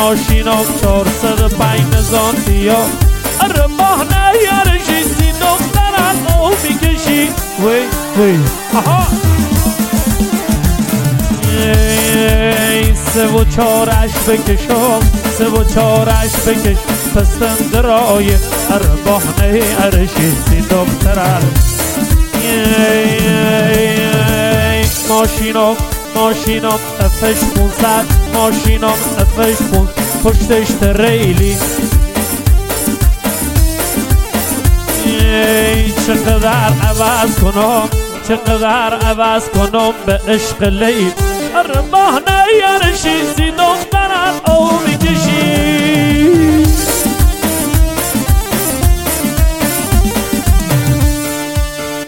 ماشینم 405 نزاندیا اره ماه نیارشی سی دخترم او میکشی وی وی آها سه و چارش بکشم سه و چارش بکش پستم درای اره ماه نیارشی سی دخترم ماشینم افش 500 ماشینم افش 500 پشتش تریلی چقدر عوض کنم چقدر عوض کنم به عشق لیل اره ماه نیارشی